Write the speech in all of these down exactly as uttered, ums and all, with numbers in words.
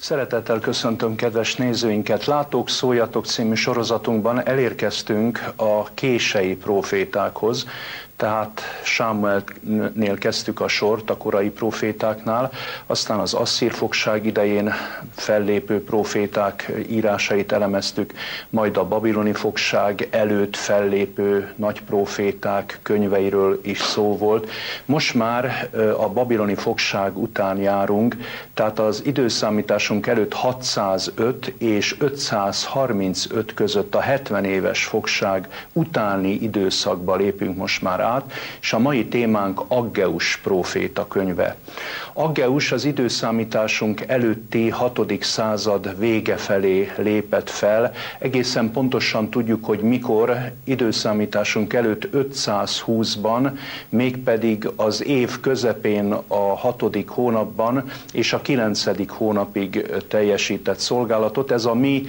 Szeretettel köszöntöm kedves nézőinket! Látók, szóljatok című sorozatunkban elérkeztünk a kései prófétákhoz, tehát Sámuelnél kezdtük a sort, a korai prófétáknál, aztán az asszír fogság idején fellépő próféták írásait elemeztük, majd a babiloni fogság előtt fellépő nagy próféták könyveiről is szó volt. Most már a babiloni fogság után járunk, tehát az időszámításunk előtt hatszázöt és ötszázharmincöt között a hetven éves fogság utáni időszakba lépünk most már át, és a mai témánk Aggeus próféta könyve. Aggeus az időszámításunk előtti hatodik század vége felé lépett fel. Egészen pontosan tudjuk, hogy mikor, időszámításunk előtt ötszázhúszban, mégpedig az év közepén a hatodik hónapban és a kilencedik hónapig teljesített szolgálatot. Ez a mi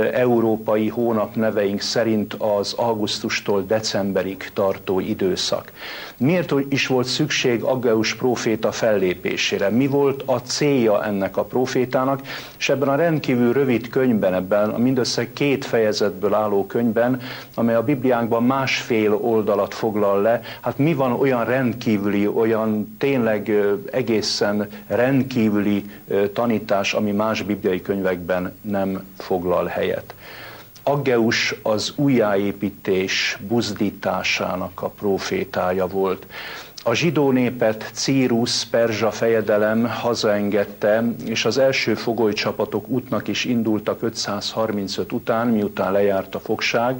európai hónapneveink szerint az augusztustól decemberig tartó időszak. Miért is volt szükség Aggeus próféta fellépésére? Mi volt a célja ennek a prófétának? És ebben a rendkívül rövid könyvben, ebben a mindössze két fejezetből álló könyvben, amely a Bibliánkban másfél oldalat foglal le, hát mi van olyan rendkívüli, olyan tényleg egészen rendkívüli tanítás, ami más bibliai könyvekben nem foglal helyet? Aggeus az újjáépítés buzdításának a prófétája volt. A zsidó népet Círus perzsa fejedelem hazaengedte, és az első fogolycsapatok útnak is indultak ötszázharmincöt után, miután lejárt a fogság.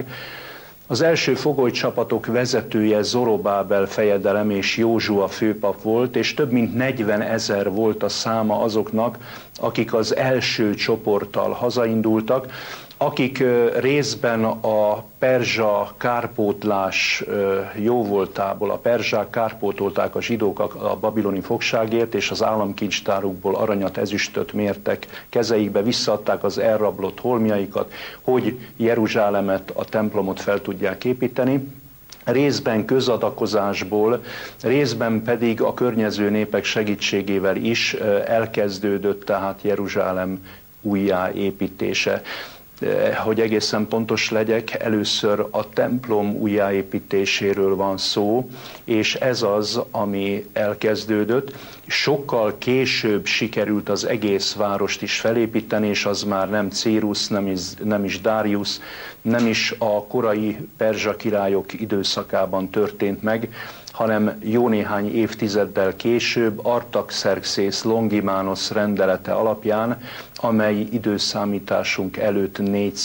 Az első fogolycsapatok vezetője Zorobábel fejedelem és Józsua főpap volt, és több mint negyvenezer volt a száma azoknak, akik az első csoporttal hazaindultak, akik részben a perzsa kárpótlás jóvoltából, a perzsák kárpótolták a zsidók a babiloni fogságért, és az államkincstárukból aranyat, ezüstöt mértek kezeikbe, visszaadták az elrablott holmjaikat, hogy Jeruzsálemet, a templomot fel tudják építeni. Részben közadakozásból, részben pedig a környező népek segítségével is elkezdődött tehát Jeruzsálem újjáépítése. Hogy egészen pontos legyek, először a templom újjáépítéséről van szó, és ez az, ami elkezdődött. Sokkal később sikerült az egész várost is felépíteni, és az már nem Círus, nem is, nem is Darius, nem is a korai perzsa királyok időszakában történt meg, hanem jó néhány évtizeddel később Artaxerxész Longimanus rendelete alapján, amely időszámításunk előtt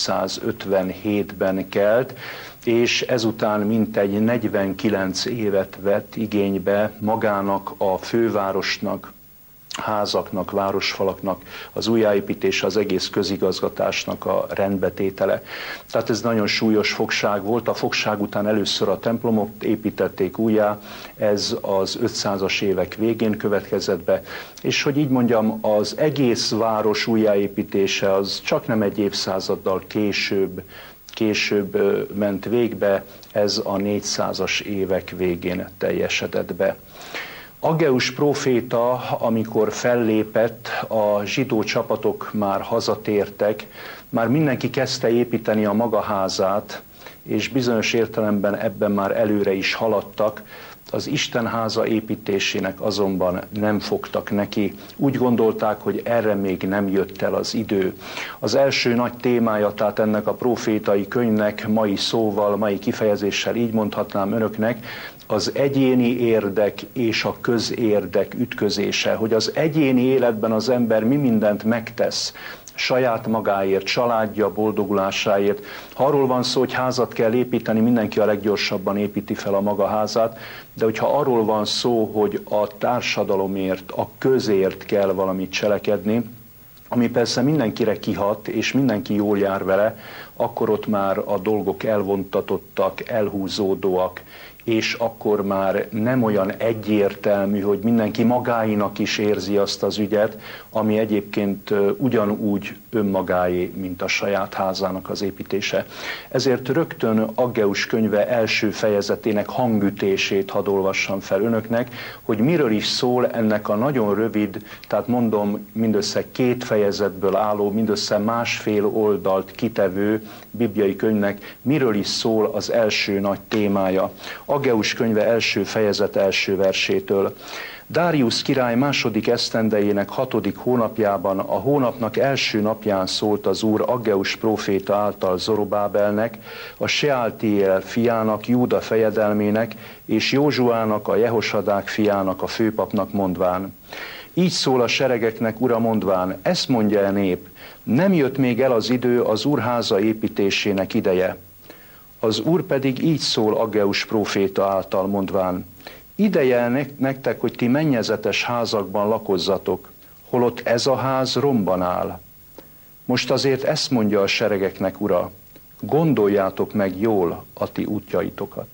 négyszázötvenhétben kelt, és ezután mintegy negyvenkilenc évet vett igénybe magának a fővárosnak, házaknak, városfalaknak az újjáépítése, az egész közigazgatásnak a rendbetétele. Tehát ez nagyon súlyos fogság volt. A fogság után először a templomot építették újjá, ez az ötszázas évek végén következett be, és hogy így mondjam, az egész város újjáépítése az csak nem egy évszázaddal később, később ment végbe, ez a négyszázas évek végén teljesedett be. Aggeus próféta, amikor fellépett, a zsidó csapatok már hazatértek, már mindenki kezdte építeni a maga házát, és bizonyos értelemben ebben már előre is haladtak, az Isten háza építésének azonban nem fogtak neki. Úgy gondolták, hogy erre még nem jött el az idő. Az első nagy témája, tehát ennek a prófétai könyvnek mai szóval, mai kifejezéssel így mondhatnám önöknek, az egyéni érdek és a közérdek ütközése, hogy az egyéni életben az ember mi mindent megtesz, saját magáért, családja boldogulásáért. Ha arról van szó, hogy házat kell építeni, mindenki a leggyorsabban építi fel a maga házát, de hogyha arról van szó, hogy a társadalomért, a közért kell valamit cselekedni, ami persze mindenkire kihat, és mindenki jól jár vele, akkor ott már a dolgok elvontatottak, elhúzódóak, és akkor már nem olyan egyértelmű, hogy mindenki magáinak is érzi azt az ügyet, ami egyébként ugyanúgy önmagáé, mint a saját házának az építése. Ezért rögtön Aggeus könyve első fejezetének hangütését hadd olvassam fel önöknek, hogy miről is szól ennek a nagyon rövid, tehát mondom mindössze két fejezetből álló, mindössze másfél oldalt kitevő bibliai könyvnek, miről is szól az első nagy témája. Aggeus könyve első fejezet első versétől. Dáriusz király második esztendejének hatodik hónapjában, a hónapnak első napján szólt az Úr Aggeus próféta által Zorobábelnek, a Seáltiel fiának, Júda fejedelmének, és Józsuának, a Jehosadák fiának, a főpapnak mondván. Így szól a seregeknek Ura mondván, ezt mondja a nép, nem jött még el az idő az Úr háza építésének ideje. Az Úr pedig így szól Aggeus próféta által mondván, ideje nektek, hogy ti mennyezetes házakban lakozzatok, holott ez a ház romban áll. Most azért ezt mondja a seregeknek Ura, gondoljátok meg jól a ti útjaitokat.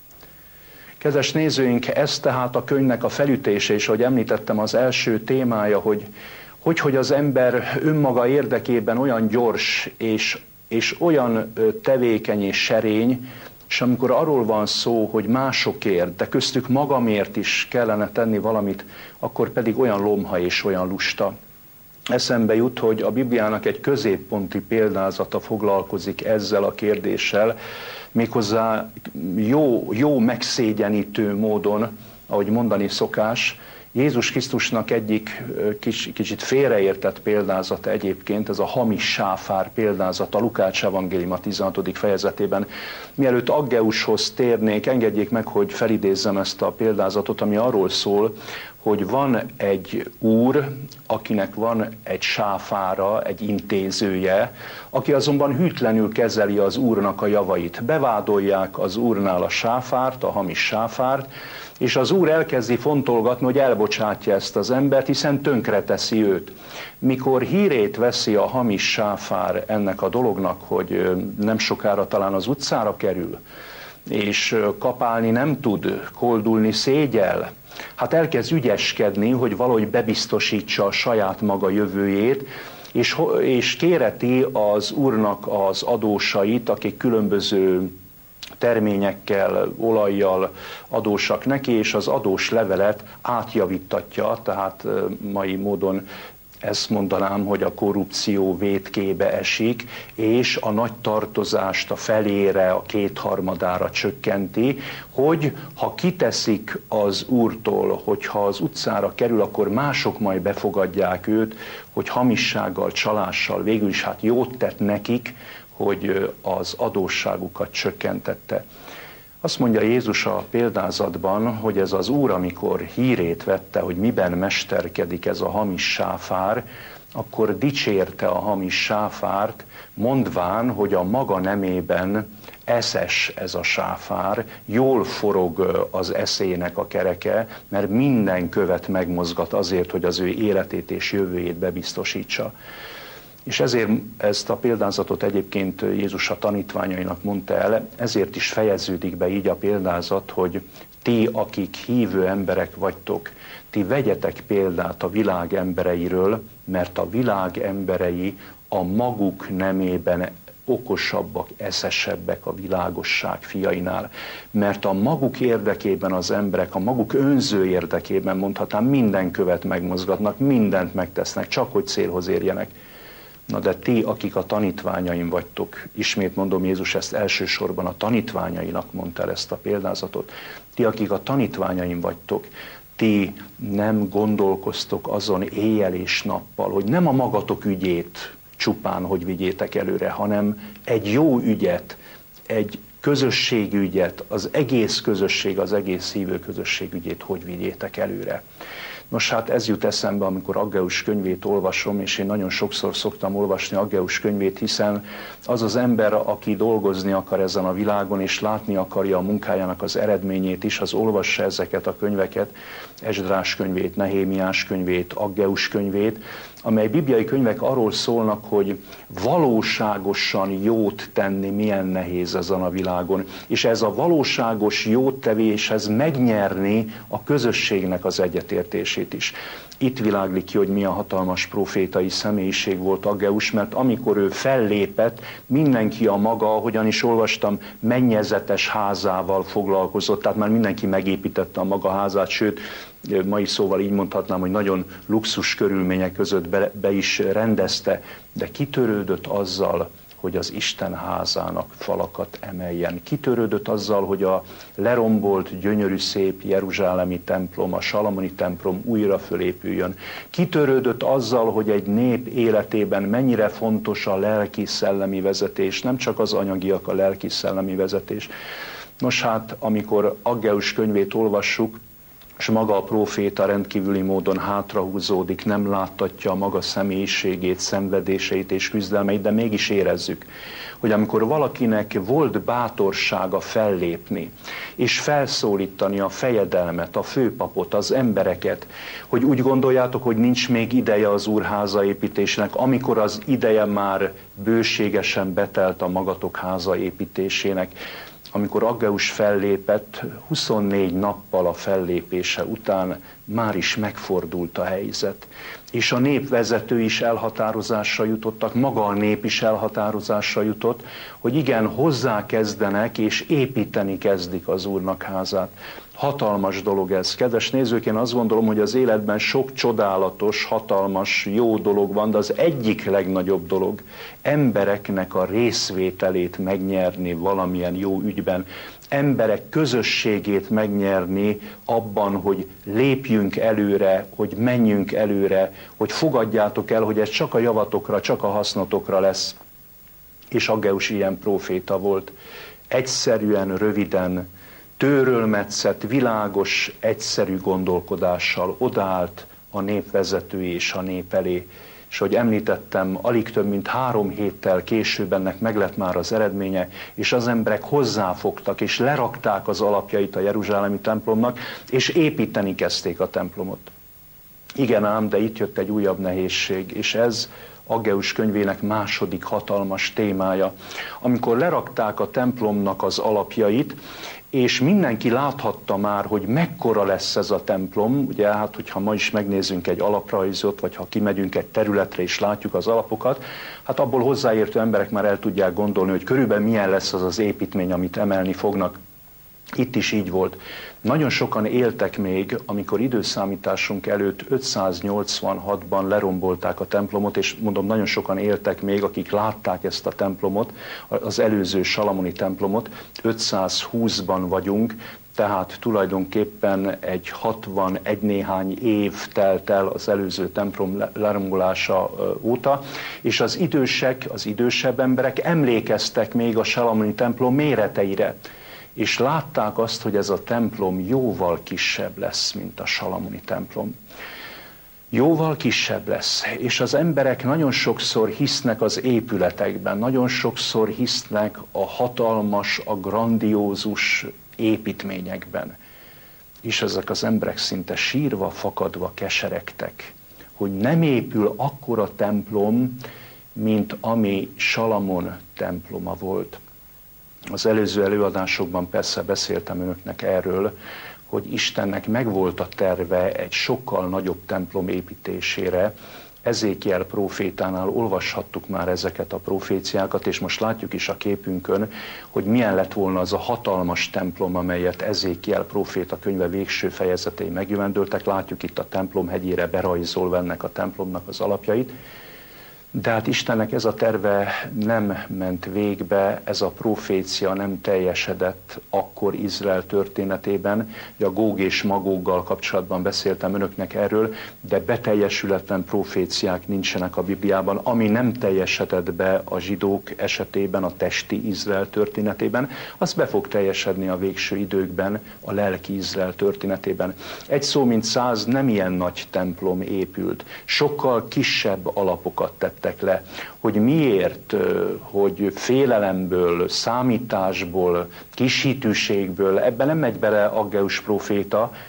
Kedves nézőink, ez tehát a könyvnek a felütése, és ahogy említettem, az első témája, hogy hogy, hogy az ember önmaga érdekében olyan gyors és, és olyan tevékeny és serény, és amikor arról van szó, hogy másokért, de köztük magamért is kellene tenni valamit, akkor pedig olyan lomha és olyan lusta. Eszembe jut, hogy a Bibliának egy középponti példázata foglalkozik ezzel a kérdéssel, méghozzá jó, jó megszégyenítő módon, ahogy mondani szokás. Jézus Krisztusnak egyik kis, kicsit félreértett példázata egyébként, ez a hamis sáfár példázata, Lukács evangélium a tizenhatodik fejezetében. Mielőtt Aggeushoz térnék, engedjék meg, hogy felidézzem ezt a példázatot, ami arról szól, hogy van egy úr, akinek van egy sáfára, egy intézője, aki azonban hűtlenül kezeli az úrnak a javait. Bevádolják az úrnál a sáfárt, a hamis sáfárt, és az úr elkezdi fontolgatni, hogy elbocsátja ezt az embert, hiszen tönkreteszi őt. Mikor hírét veszi a hamis sáfár ennek a dolognak, hogy nem sokára talán az utcára kerül, és kapálni nem tud, koldulni szégyel, hát elkezd ügyeskedni, hogy valahogy bebiztosítsa a saját maga jövőjét, és, és kéreti az úrnak az adósait, akik különböző terményekkel, olajjal adósak neki, és az adós levelet átjavítatja, tehát mai módon ezt mondanám, hogy a korrupció vétkébe esik, és a nagy tartozást a felére, a kétharmadára csökkenti, hogy ha kiteszik az úrtól, hogyha az utcára kerül, akkor mások majd befogadják őt, hogy hamissággal, csalással végül is hát jót tett nekik, hogy az adósságukat csökkentette. Azt mondja Jézus a példázatban, hogy ez az úr, amikor hírét vette, hogy miben mesterkedik ez a hamis sáfár, akkor dicsérte a hamis sáfárt, mondván, hogy a maga nemében eszes ez a sáfár, jól forog az eszének a kereke, mert minden követ megmozgat azért, hogy az ő életét és jövőjét bebiztosítsa. És ezért ezt a példázatot egyébként Jézus a tanítványainak mondta el, ezért is fejeződik be így a példázat, hogy ti, akik hívő emberek vagytok, ti vegyetek példát a világ embereiről, mert a világ emberei a maguk nemében okosabbak, eszesebbek a világosság fiainál. Mert a maguk érdekében az emberek, a maguk önző érdekében mondhatnám, minden követ megmozgatnak, mindent megtesznek, csak hogy célhoz érjenek. Na de ti, akik a tanítványaim vagytok, ismét mondom, Jézus ezt elsősorban a tanítványainak mondta el ezt a példázatot, ti, akik a tanítványaim vagytok, ti nem gondolkoztok azon éjjel és nappal, hogy nem a magatok ügyét csupán, hogy vigyétek előre, hanem egy jó ügyet, egy közösségügyet, az egész közösség, az egész hívő közösség ügyét, hogy vigyétek előre. Nos, hát ez jut eszembe, amikor Aggeus könyvét olvasom, és én nagyon sokszor szoktam olvasni Aggeus könyvét, hiszen az az ember, aki dolgozni akar ezen a világon, és látni akarja a munkájának az eredményét is, az olvassa ezeket a könyveket, Esdrás könyvét, Nehémiás könyvét, Aggeus könyvét, amely bibliai könyvek arról szólnak, hogy valóságosan jót tenni milyen nehéz ezen a világon, és ez a valóságos jót tevéshez megnyerni a közösségnek az egyetértését is. Itt világlik ki, hogy milyen hatalmas profétai személyiség volt Aggeus, mert amikor ő fellépett, mindenki a maga, ahogyan is olvastam, mennyezetes házával foglalkozott, tehát már mindenki megépítette a maga házát, sőt, mai szóval így mondhatnám, hogy nagyon luxus körülmények között be, be is rendezte, de kitörődött azzal, hogy az Isten házának falakat emeljen. Kitörődött azzal, hogy a lerombolt, gyönyörű, szép jeruzsálemi templom, a salamoni templom újra fölépüljön. Kitörődött azzal, hogy egy nép életében mennyire fontos a lelki-szellemi vezetés, nem csak az anyagiak, a lelki-szellemi vezetés. Nos hát, amikor Aggeus könyvét olvassuk, és maga a próféta rendkívüli módon hátrahúzódik, nem láttatja a maga személyiségét, szenvedéseit és küzdelmeit, de mégis érezzük, hogy amikor valakinek volt bátorsága fellépni, és felszólítani a fejedelmet, a főpapot, az embereket, hogy úgy gondoljátok, hogy nincs még ideje az Úrháza építésének, amikor az ideje már bőségesen betelt a magatok háza építésének. Amikor Aggeus fellépett, huszonnégy nappal a fellépése után már is megfordult a helyzet. És a népvezető is elhatározásra jutottak, maga a nép is elhatározásra jutott, hogy igen, hozzákezdenek és építeni kezdik az Úrnak házát. Hatalmas dolog ez. Kedves nézők, én azt gondolom, hogy az életben sok csodálatos, hatalmas, jó dolog van, de az egyik legnagyobb dolog embereknek a részvételét megnyerni valamilyen jó ügyben, emberek közösségét megnyerni abban, hogy lépjünk előre, hogy menjünk előre, hogy fogadjátok el, hogy ez csak a javatokra, csak a hasznotokra lesz. És Aggeus ilyen próféta volt. Egyszerűen, röviden, tőrölmetszett, világos, egyszerű gondolkodással odaállt a népvezető és a nép elé. És ahogy említettem, alig több mint három héttel később ennek meg lett már az eredménye, és az emberek hozzáfogtak, és lerakták az alapjait a jeruzsálemi templomnak, és építeni kezdték a templomot. Igen ám, de itt jött egy újabb nehézség, és ez Aggeus könyvének második hatalmas témája. Amikor lerakták a templomnak az alapjait, és mindenki láthatta már, hogy mekkora lesz ez a templom, ugye hát, hogyha ma is megnézzünk egy alaprajzot, vagy ha kimegyünk egy területre és látjuk az alapokat, hát abból hozzáértő emberek már el tudják gondolni, hogy körülbelül milyen lesz az az építmény, amit emelni fognak. Itt is így volt. Nagyon sokan éltek még, amikor időszámításunk előtt ötszáznyolcvanhatban lerombolták a templomot, és mondom, nagyon sokan éltek még, akik látták ezt a templomot, az előző salamoni templomot, ötszázhúszban vagyunk, tehát tulajdonképpen egy hatvanegy néhány év telt el az előző templom lerombolása óta, és az idősek, az idősebb emberek emlékeztek még a salamoni templom méreteire, és látták azt, hogy ez a templom jóval kisebb lesz, mint a salamoni templom. Jóval kisebb lesz, és az emberek nagyon sokszor hisznek az épületekben, nagyon sokszor hisznek a hatalmas, a grandiózus építményekben. És ezek az emberek szinte sírva, fakadva keseregtek, hogy nem épül akkora templom, mint ami Salamon temploma volt. Az előző előadásokban persze beszéltem önöknek erről, hogy Istennek megvolt a terve egy sokkal nagyobb templom építésére. Ezékiel prófétánál olvashattuk már ezeket a proféciákat, és most látjuk is a képünkön, hogy milyen lett volna az a hatalmas templom, amelyet Ezékiel próféta könyve végső fejezetei megjövendöltek. Látjuk itt a templom hegyére berajzolva ennek a templomnak az alapjait. De hát Istennek ez a terve nem ment végbe, ez a profécia nem teljesedett akkor Izrael történetében. A Góg és Magóggal kapcsolatban beszéltem önöknek erről, de beteljesületlen proféciák nincsenek a Bibliában, ami nem teljesedett be a zsidók esetében, a testi Izrael történetében, az be fog teljesedni a végső időkben, a lelki Izrael történetében. Egy szó mint száz, nem ilyen nagy templom épült, sokkal kisebb alapokat tett le, hogy miért, hogy félelemből, számításból, kis hitűségből, ebben nem megy bele Aggeus próféta,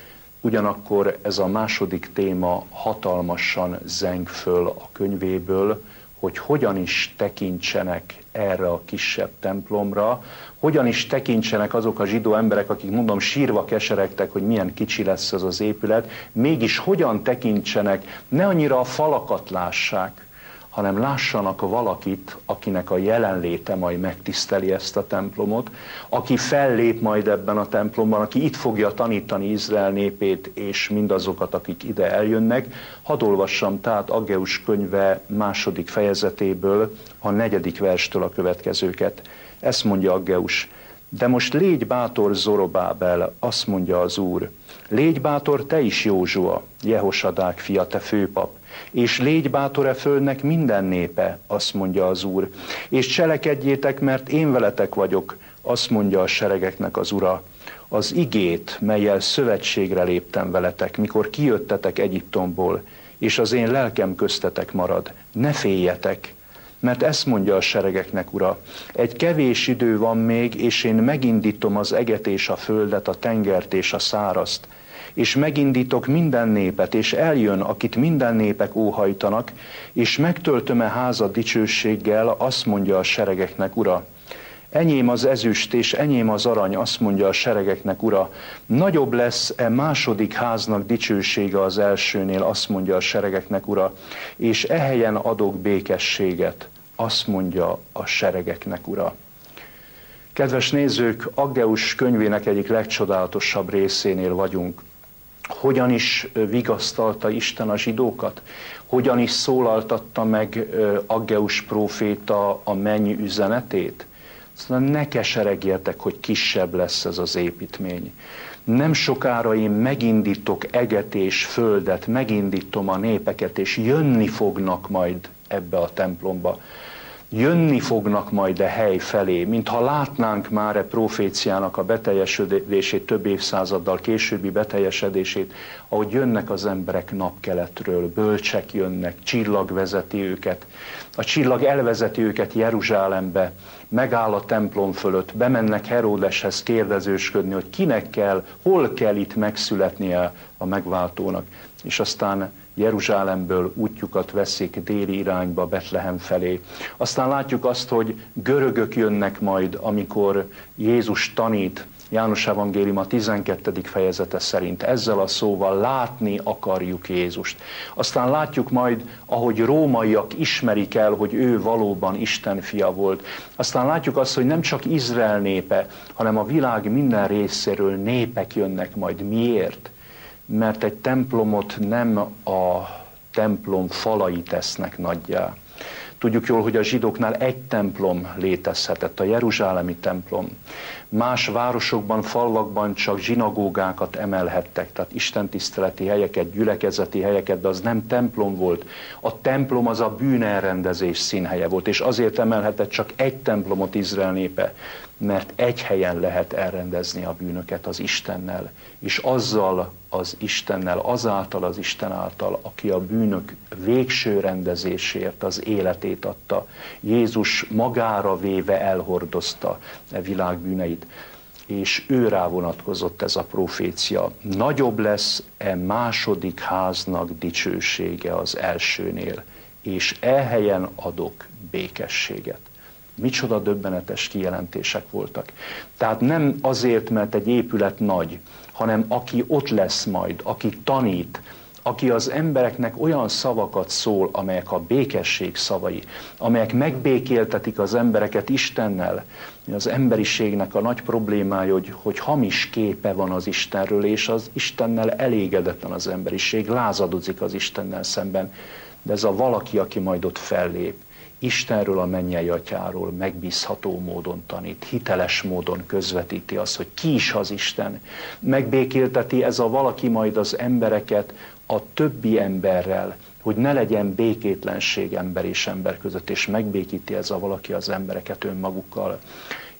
ugyanakkor ez a második téma hatalmasan zeng föl a könyvéből, hogy hogyan is tekintsenek erre a kisebb templomra, hogyan is tekintsenek azok a zsidó emberek, akik mondom sírva keseregtek, hogy milyen kicsi lesz ez az épület, mégis hogyan tekintsenek, ne annyira a falakat lássák, hanem lássanak valakit, akinek a jelenléte majd megtiszteli ezt a templomot, aki fellép majd ebben a templomban, aki itt fogja tanítani Izrael népét és mindazokat, akik ide eljönnek. Hadd olvassam tehát Aggeus könyve második fejezetéből, a negyedik verstől a következőket. Ezt mondja Aggeus: de most légy bátor, Zorobábel, azt mondja az Úr, légy bátor te is, Józsua, Jehosadák fia, te főpap, és légy bátor e földnek minden népe, azt mondja az Úr, és cselekedjétek, mert én veletek vagyok, azt mondja a seregeknek az Ura. Az igét, mellyel szövetségre léptem veletek, mikor kijöttetek Egyiptomból, és az én lelkem köztetek marad, ne féljetek, mert ezt mondja a seregeknek Ura, egy kevés idő van még, és én megindítom az eget és a földet, a tengert és a szárazt, és megindítok minden népet, és eljön, akit minden népek óhajtanak, és megtöltöm-e házat dicsőséggel, azt mondja a seregeknek Ura. Enyém az ezüst, és enyém az arany, azt mondja a seregeknek Ura. Nagyobb lesz e második háznak dicsősége az elsőnél, azt mondja a seregeknek Ura. És ehelyen adok békességet, azt mondja a seregeknek Ura. Kedves nézők, Aggeus könyvének egyik legcsodálatosabb részénél vagyunk. Hogyan is vigasztalta Isten a zsidókat? Hogyan is szólaltatta meg Aggeus próféta a menny üzenetét? Szóval ne keseregjetek, hogy kisebb lesz ez az építmény. Nem sokára én megindítok eget és földet, megindítom a népeket, és jönni fognak majd ebbe a templomba. Jönni fognak majd a hely felé, mintha látnánk már e proféciának a beteljesedését, több évszázaddal későbbi beteljesedését, ahogy jönnek az emberek napkeletről, bölcsek jönnek, csillag vezeti őket. A csillag elvezeti őket Jeruzsálembe, megáll a templom fölött, bemennek Heródeshez kérdezősködni, hogy kinek kell, hol kell itt megszületnie a megváltónak. És aztán Jeruzsálemből útjukat veszik déli irányba, Betlehem felé. Aztán látjuk azt, hogy görögök jönnek majd, amikor Jézus tanít, János evangélium a tizenkettedik fejezete szerint, ezzel a szóval látni akarjuk Jézust. Aztán látjuk majd, ahogy rómaiak ismerik el, hogy ő valóban Isten fia volt. Aztán látjuk azt, hogy nem csak Izrael népe, hanem a világ minden részéről népek jönnek majd. Miért? Mert egy templomot nem a templom falai tesznek nagyjá. Tudjuk jól, hogy a zsidóknál egy templom létezhetett, a jeruzsálemi templom. Más városokban, falvakban csak zsinagógákat emelhettek, tehát istentiszteleti helyeket, gyülekezeti helyeket, de az nem templom volt. A templom az a bűnelrendezés színhelye volt, és azért emelhetett csak egy templomot Izrael népe, mert egy helyen lehet elrendezni a bűnöket az Istennel, és azzal az Istennel, azáltal az Isten által, aki a bűnök végső rendezésért az életét adta. Jézus magára véve elhordozta a világ bűneit, és ő rá vonatkozott ez a profécia. Nagyobb lesz e második háznak dicsősége az elsőnél, és elhelyen adok békességet. Micsoda döbbenetes kijelentések voltak. Tehát nem azért, mert egy épület nagy, hanem aki ott lesz majd, aki tanít, aki az embereknek olyan szavakat szól, amelyek a békesség szavai, amelyek megbékéltetik az embereket Istennel. Az emberiségnek a nagy problémája, hogy, hogy hamis képe van az Istenről, és az Istennel elégedetlen az emberiség, lázadozik az Istennel szemben. De ez a valaki, aki majd ott fellép, Istenről, a mennyei atyáról megbízható módon tanít, hiteles módon közvetíti azt, hogy ki is az Isten. Megbékélteti ez a valaki majd az embereket a többi emberrel, hogy ne legyen békétlenség ember és ember között, és megbékíti ez a valaki az embereket önmagukkal.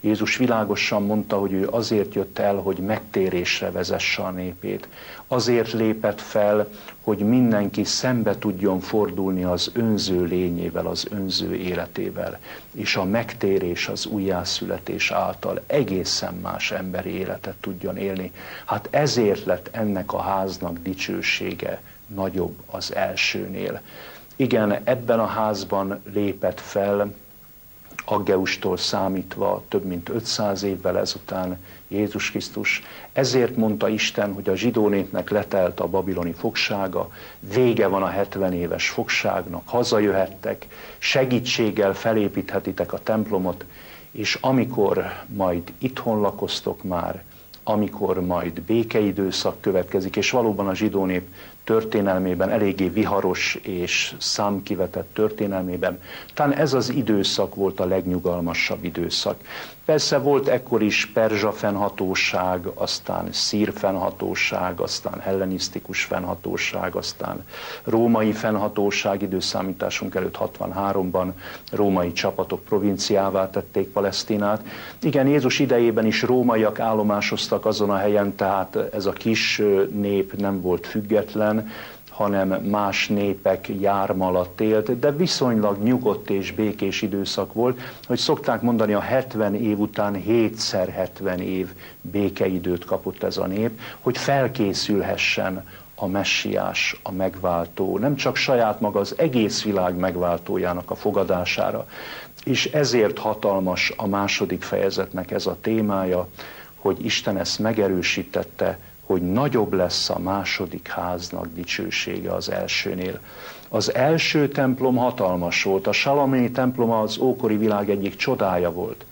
Jézus világosan mondta, hogy ő azért jött el, hogy megtérésre vezesse a népét. Azért lépett fel, hogy mindenki szembe tudjon fordulni az önző lényével, az önző életével, és a megtérés, az újjászületés által egészen más emberi életet tudjon élni. Hát ezért lett ennek a háznak dicsősége nagyobb az elsőnél. Igen, ebben a házban lépett fel, Aggeustól számítva több mint ötszáz évvel ezután Jézus Krisztus. Ezért mondta Isten, hogy a zsidó népnek letelt a babiloni fogsága, vége van a hetven éves fogságnak, hazajöhettek, segítséggel felépíthetitek a templomot, és amikor majd itthon lakoztok már, amikor majd békeidőszak következik, és valóban a zsidó nép történelmében, eléggé viharos és számkivetett történelmében, talán ez az időszak volt a legnyugalmasabb időszak. Persze volt ekkor is perzsa fennhatóság, aztán szír fennhatóság, aztán hellenisztikus fennhatóság, aztán római fennhatóság, időszámításunk előtt hatvanháromban római csapatok provinciává tették Palesztinát. Igen, Jézus idejében is rómaiak állomásoztak azon a helyen, tehát ez a kis nép nem volt független, hanem más népek járma alatt élt, de viszonylag nyugodt és békés időszak volt, hogy szokták mondani, a hetven év után hétszer hetven év békeidőt kapott ez a nép, hogy felkészülhessen a messiás, a megváltó, nem csak saját maga, az egész világ megváltójának a fogadására. És ezért hatalmas a második fejezetnek ez a témája, hogy Isten ezt megerősítette, hogy nagyobb lesz a második háznak dicsősége az elsőnél. Az első templom hatalmas volt, a salamoni templom az ókori világ egyik csodája volt.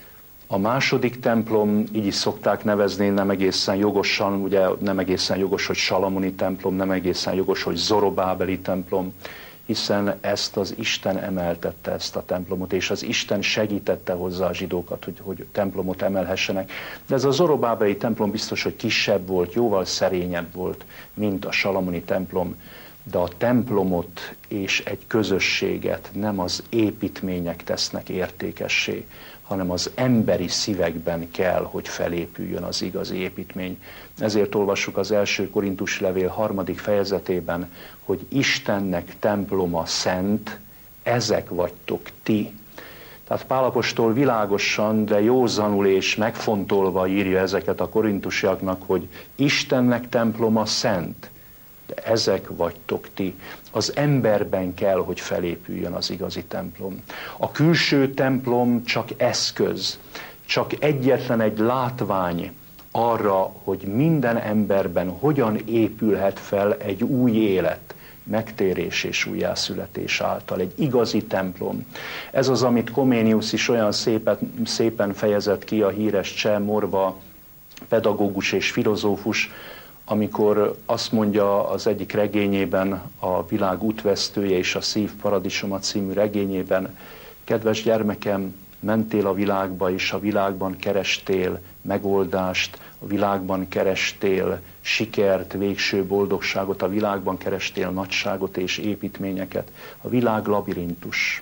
A második templom, így is szokták nevezni, nem egészen jogosan, ugye nem egészen jogos, hogy salamoni templom, nem egészen jogos, hogy zorobábeli templom, hiszen ezt az Isten emeltette, ezt a templomot, és az Isten segítette hozzá a zsidókat, hogy, hogy templomot emelhessenek. De ez a zorobábeli templom biztos, hogy kisebb volt, jóval szerényebb volt, mint a salamoni templom, de a templomot és egy közösséget nem az építmények tesznek értékessé, hanem az emberi szívekben kell, hogy felépüljön az igazi építmény. Ezért olvassuk az első Korintus levél harmadik fejezetében, hogy Istennek temploma szent, ezek vagytok ti. Tehát Pál apostol világosan, de józanul és megfontolva írja ezeket a korintusiaknak, hogy Istennek temploma szent, de ezek vagytok ti. Az emberben kell, hogy felépüljön az igazi templom. A külső templom csak eszköz, csak egyetlen egy látvány arra, hogy minden emberben hogyan épülhet fel egy új élet, megtérés és újjászületés által, egy igazi templom. Ez az, amit Comenius is olyan szépen, szépen fejezett ki, a híres cseh morva pedagógus és filozófus, amikor azt mondja az egyik regényében, a Világ útvesztője és a Szív paradicsoma című regényében, kedves gyermekem, mentél a világba, és a világban kerestél megoldást, a világban kerestél sikert, végső boldogságot, a világban kerestél nagyságot és építményeket. A világ labirintus.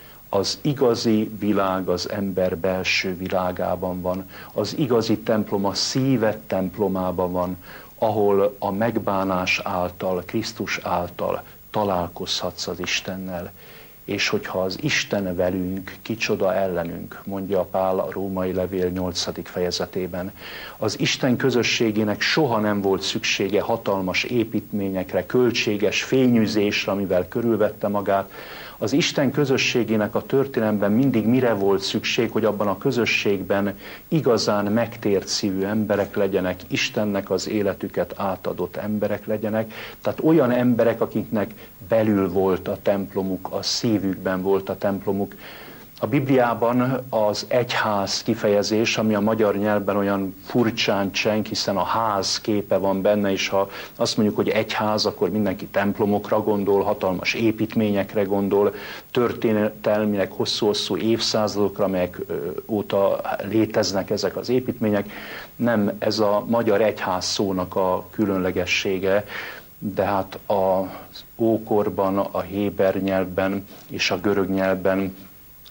Az igazi világ az ember belső világában van. Az igazi templom a szíved templomában van, ahol a megbánás által, Krisztus által találkozhatsz az Istennel. És hogyha az Isten velünk, kicsoda ellenünk, mondja Pál a római levél nyolcadik fejezetében. Az Isten közösségének soha nem volt szüksége hatalmas építményekre, költséges fényűzésre, amivel körülvette magát. Az Isten közösségének a történelemben mindig mire volt szükség, hogy abban a közösségben igazán megtért szívű emberek legyenek, Istennek az életüket átadott emberek legyenek, tehát olyan emberek, akiknek belül volt a templomuk, a szívükben volt a templomuk. A Bibliában az egyház kifejezés, ami a magyar nyelvben olyan furcsán cseng, hiszen a ház képe van benne, és ha azt mondjuk, hogy egyház, akkor mindenki templomokra gondol, hatalmas építményekre gondol, történelmileg hosszú-hosszú évszázadokra, amelyek óta léteznek ezek az építmények. Nem, ez a magyar egyház szónak a különlegessége, de hát az ókorban, a héber nyelvben és a görög nyelvben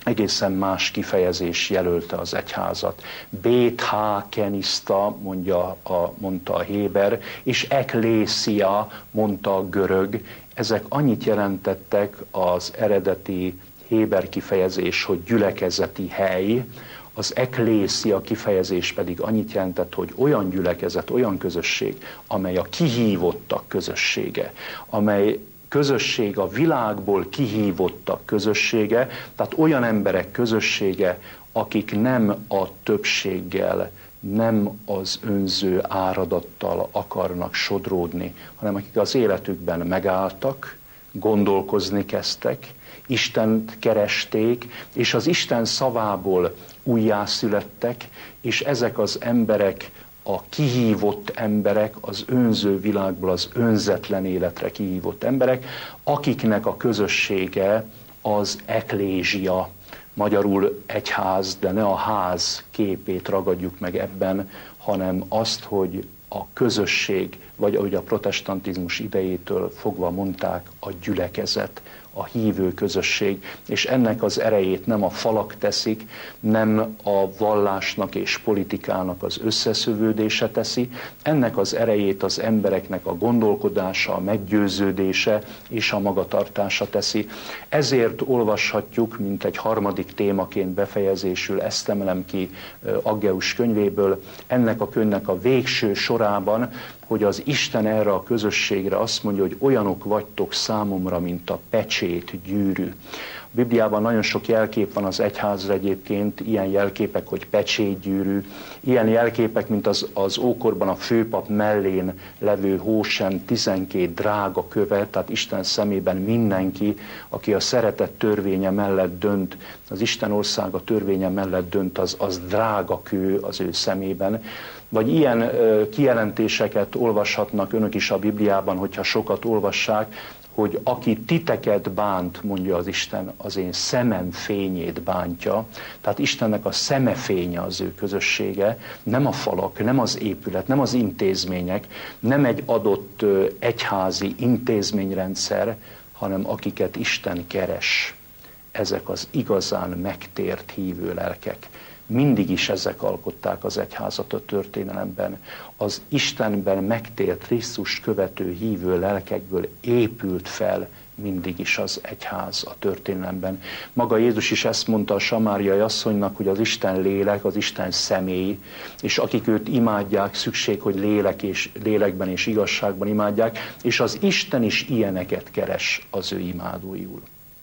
egészen más kifejezés jelölte az egyházat. Bét há keniszta, mondja a, mondta a héber, és eklészia, mondta a görög. Ezek annyit jelentettek, az eredeti héber kifejezés, hogy gyülekezeti hely, az eklészia kifejezés pedig annyit jelentett, hogy olyan gyülekezet, olyan közösség, amely a kihívottak közössége, amely közösség a világból kihívottak közössége, tehát olyan emberek közössége, akik nem a többséggel, nem az önző áradattal akarnak sodródni, hanem akik az életükben megálltak, gondolkozni kezdtek, Istent keresték, és az Isten szavából újjászülettek, és ezek az emberek, a kihívott emberek, az önző világból az önzetlen életre kihívott emberek, akiknek a közössége az eklézsia, magyarul egyház, de ne a ház képét ragadjuk meg ebben, hanem azt, hogy a közösség, vagy ahogy a protestantizmus idejétől fogva mondták, a gyülekezet, a hívő közösség, és ennek az erejét nem a falak teszik, nem a vallásnak és politikának az összeszövődése teszi, ennek az erejét az embereknek a gondolkodása, a meggyőződése és a magatartása teszi. Ezért olvashatjuk, mint egy harmadik témaként befejezésül, ezt emelem ki Aggeus könyvéből, ennek a könyvnek a végső sorában, hogy az Isten erre a közösségre azt mondja, hogy olyanok vagytok számomra, mint a pecsét gyűrű. A Bibliában nagyon sok jelkép van az egyházra egyébként, ilyen jelképek, hogy pecsétgyűrű, ilyen jelképek, mint az, az ókorban a főpap mellén levő hósem tizenkét drága köve, tehát Isten szemében mindenki, aki a szeretet törvénye mellett dönt, az Isten országa törvénye mellett dönt, az, az drága kő az ő szemében. Vagy ilyen ö, kijelentéseket olvashatnak önök is a Bibliában, hogyha sokat olvassák, hogy aki titeket bánt, mondja az Isten, az én szemem fényét bántja. Tehát Istennek a szeme fénye az ő közössége, nem a falak, nem az épület, nem az intézmények, nem egy adott ö, egyházi intézményrendszer, hanem akiket Isten keres. Ezek az igazán megtért hívő lelkek. Mindig is ezek alkották az egyházat a történelemben. Az Istenben megtért Krisztust követő hívő lelkekből épült fel mindig is az egyház a történelemben. Maga Jézus is ezt mondta a samáriai asszonynak, hogy az Isten lélek, az Isten személy, és akik őt imádják, szükség, hogy lélek és, lélekben és igazságban imádják, és az Isten is ilyeneket keres az ő imádóiul.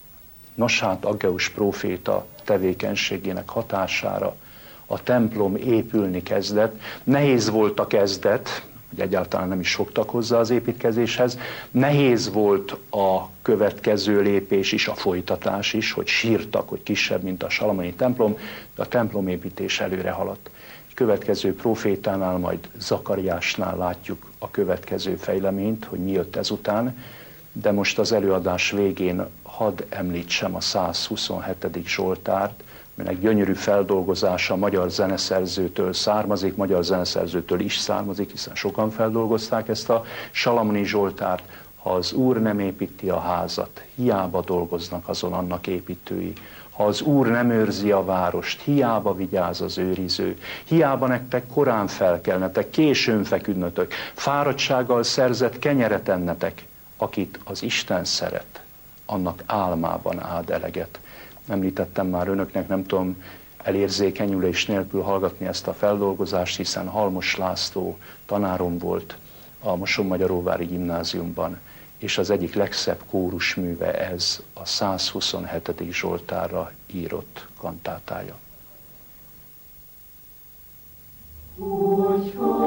Nos hát Aggeus próféta tevékenységének hatására a templom épülni kezdett. Nehéz volt a kezdet, hogy egyáltalán nem is fogtak hozzá az építkezéshez. Nehéz volt a következő lépés is, a folytatás is, hogy sírtak, hogy kisebb, mint a salamoni templom, de a templomépítés előre haladt. Egy következő prófétánál, majd Zakariásnál látjuk a következő fejleményt, hogy mi jött ezután, de most az előadás végén hadd említsem a százhuszonhetedik Zsoltárt, melynek gyönyörű feldolgozása magyar zeneszerzőtől származik, magyar zeneszerzőtől is származik, hiszen sokan feldolgozták ezt a salamoni Zsoltárt. Ha az Úr nem építi a házat, hiába dolgoznak azon annak építői. Ha az Úr nem őrzi a várost, hiába vigyáz az őriző. Hiába nektek korán felkelnetek, későn feküdnötök, fáradtsággal szerzett kenyeret ennetek. Akit az Isten szeret, annak álmában áld eleget. Említettem már önöknek, nem tudom elérzékenyülés nélkül hallgatni ezt a feldolgozást, hiszen Halmos László tanárom volt a Mosonmagyaróvári gimnáziumban, és az egyik legszebb kórusműve ez a százhuszonhetedik Zsoltárra írott kantátája. Úgy,